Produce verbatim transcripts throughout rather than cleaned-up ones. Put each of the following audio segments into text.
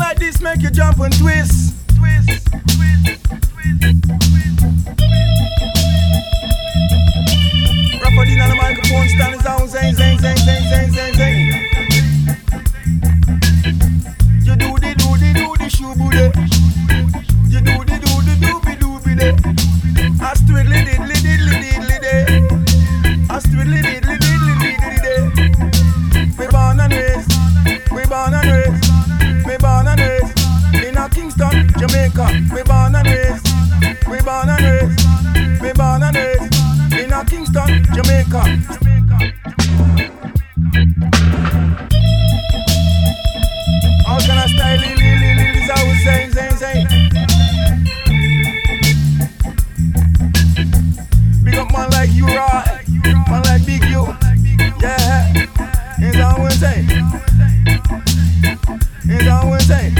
like this make you jump and twist. Twist, twist, twist, twist. Rapper Dean on the microphone stand his own zing, zing, zing, zing, zing, zing, zing. You do the do the do the shoe booty. You do the do the doobie doobie day. I stwiddly diddly diddly diddly day. I stwiddly diddly diddly diddly day. We born and raised, we born and raised, we born and raised in a Kingston, Jamaica. We born and raised, we born and raised, we born and raised in a Kingston, Jamaica. All kind of style, li li li li, is how we say, say, say. Big up man like you, raw, man like Big U, yeah. Is how we say, is how we say,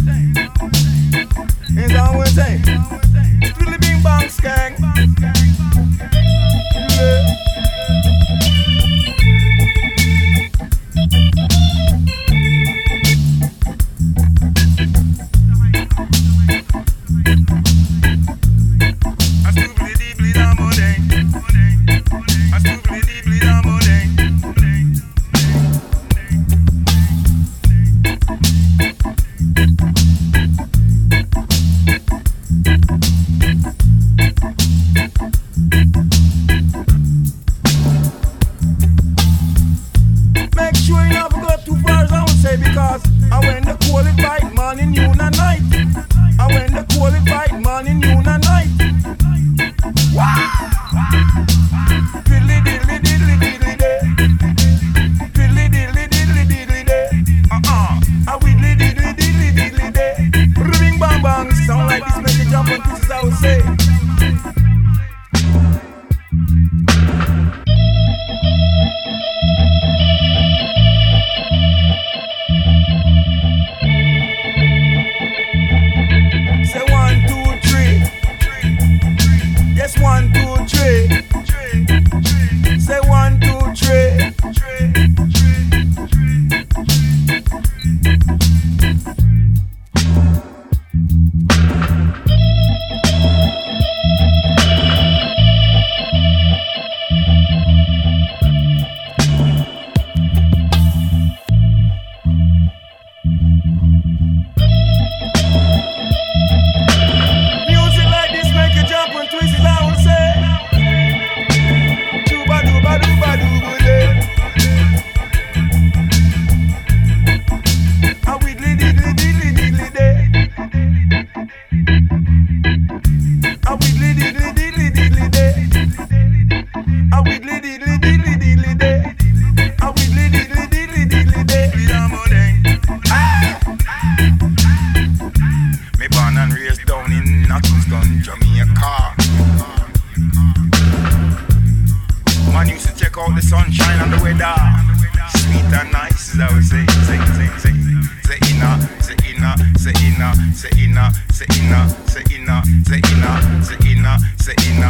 is how we say. Still bing bang skang. Yeah. Make sure you never go too far, as I would say, because I when the cold it bite, morning, noon and night. I when the cold it bite, morning, noon and night. Wow! Diddly diddly diddly diddly day. Diddly diddly diddly diddly day. Uh-uh. A widdly diddly diddly diddly day. Ring bang bang, sound like this make you jump on pieces, I would say. Say one, two, three. Yes, one, two, three. Say one, two, three. Music like this make you jump and twist, as I would say. Dooba dooba dooba dooba day. A widdly diddly diddly diddly day. A widdly diddly diddly diddly day. A widdly diddly diddly diddly day. A widdly diddly diddly diddly day. Me born and raised down in Kingston, Jamaica. Man used to check out the sunshine and the weather. Sweet and nice, as I would say. Say, say, say. Say inna, say inna, say inna, say inna, say inna, say inna, say inna, say inna, say inna.